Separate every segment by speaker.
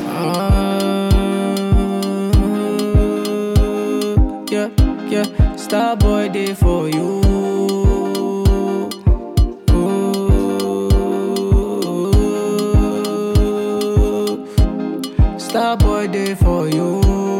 Speaker 1: Yeah, yeah, star boy day for you. Star boy day for you.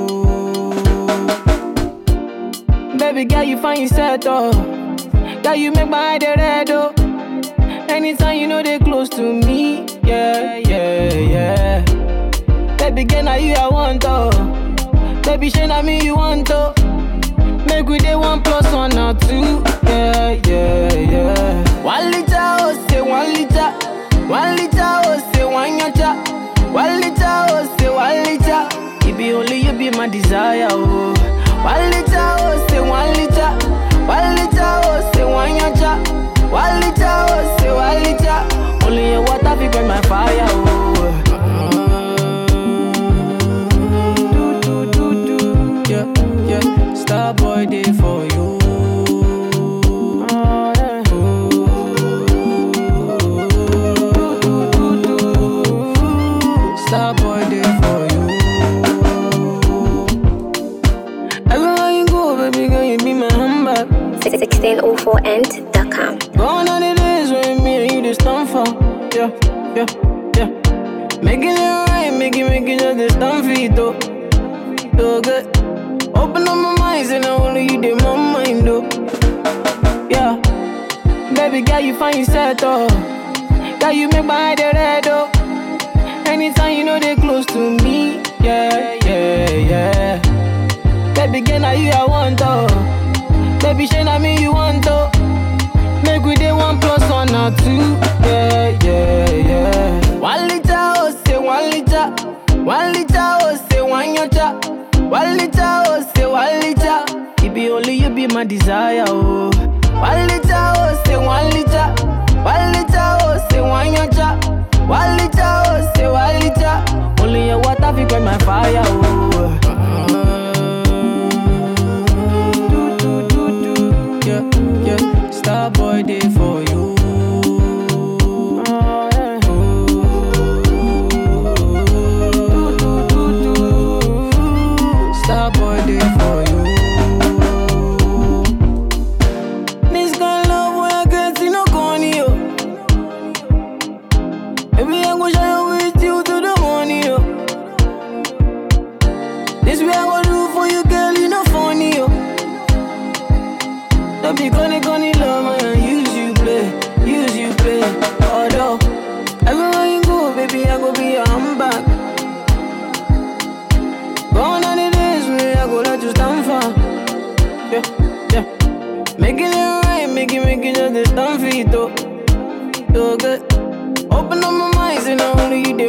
Speaker 1: Baby girl, you find yourself oh. Girl, you make my eye red oh. Anytime you know they close to me, yeah, yeah, yeah. Baby girl, now you I want oh. Baby, shey na me you want oh. Make we dey 1 + 1 or 2, yeah, yeah, yeah. 1 liter oh say 1 liter, 1 liter oh say 1 yacha, 1 liter oh say 1 liter. It be only you be my desire oh. 1 liter oh say 1 liter, 1 liter oh say 1 yacha, 1 liter oh say 1 liter. Only your water fi quench my fire oh. Yeah, yeah, star boy day for you. Star boy day for you. Everywhere you go, baby girl, you be my handbag.
Speaker 2: 1604end.com.
Speaker 1: Gone are the days when me and you just stand for. Yeah, yeah, yeah. Making it right, make it just this stand for it though. So good. Open up my mind, and only you did my mind though. Yeah. Baby girl, you find yourself though. Girl, you make my eye red though. Anytime you know they close to me, yeah, yeah, yeah. Baby girl, now you I want oh. Baby, shey na me you want oh. Make we dey 1 + 1 or 2, yeah, yeah, yeah. 1 liter oh say 1 liter, 1 liter oh say 1 yacha, 1 liter oh say 1 liter. It be only you be my desire oh. 1 liter oh say 1 liter, 1 liter oh say 1 yacha, 1 liter oh say 1 liter. Only your water fi quench my fire oh. Yeah, yeah, star boy day for you. Star boy day for you. This kind of love when I get see no corny yo. Baby, I go shine with you to the morning yo. This way I go do for you, girl, you no funny yo. Don't be gonna love man, use you play. Although everywhere you go, baby, I go be your handbag. Gone are the days when I go let you stand for. Yeah, yeah. Making it right, make it just this stand for it though. So good. Open up my mind, and only you